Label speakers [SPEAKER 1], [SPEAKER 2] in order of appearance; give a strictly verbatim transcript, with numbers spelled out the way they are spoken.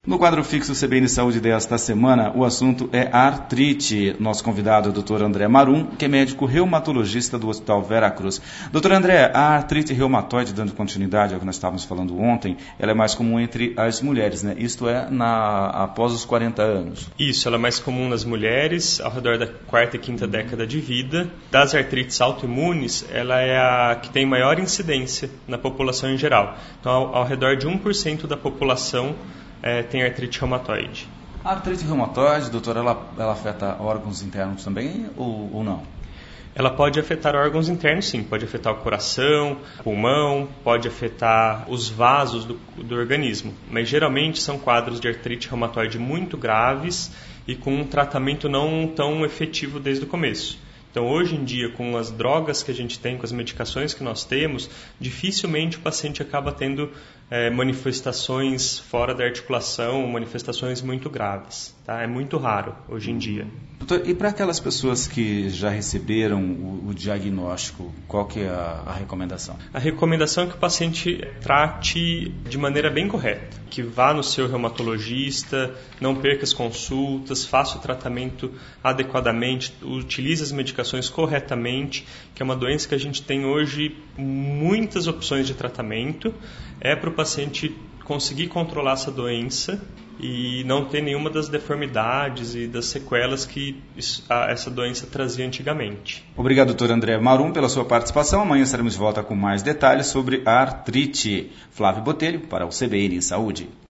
[SPEAKER 1] No quadro fixo C B N Saúde desta semana, o assunto é artrite. Nosso convidado é o doutor André Marum, que é médico reumatologista do Hospital Vera Cruz. doutor André, a artrite reumatoide, dando continuidade ao que nós estávamos falando ontem, ela é mais comum entre as mulheres, né? Isto é, na, após os quarenta anos.
[SPEAKER 2] Isso, ela é mais comum nas mulheres, ao redor da quarta e quinta década de vida. Das artrites autoimunes, ela é a que tem maior incidência na população em geral. Então, ao, ao redor de um por cento da população É, tem artrite reumatoide.
[SPEAKER 1] A artrite reumatoide, doutor, ela, ela afeta órgãos internos também ou, ou não?
[SPEAKER 2] Ela pode afetar órgãos internos, sim. Pode afetar o coração, pulmão, pode afetar os vasos do, do organismo. Mas geralmente são quadros de artrite reumatoide muito graves e com um tratamento não tão efetivo desde o começo. Então, hoje em dia, com as drogas que a gente tem, com as medicações que nós temos, dificilmente o paciente acaba tendo é, manifestações fora da articulação, manifestações muito graves. Tá? É muito raro hoje em dia.
[SPEAKER 1] Doutor, e para aquelas pessoas que já receberam o, o diagnóstico, qual que é a, a recomendação?
[SPEAKER 2] A recomendação é que o paciente trate de maneira bem correta, que vá no seu reumatologista, não perca as consultas, faça o tratamento adequadamente, utilize as medicações corretamente, que é uma doença que a gente tem hoje muitas opções de tratamento. É para o paciente conseguir controlar essa doença e não ter nenhuma das deformidades e das sequelas que isso, a, essa doença trazia antigamente.
[SPEAKER 1] Obrigado, doutor André Marum, pela sua participação. Amanhã estaremos de volta com mais detalhes sobre a artrite. Flávio Botelho, para o C B N Saúde.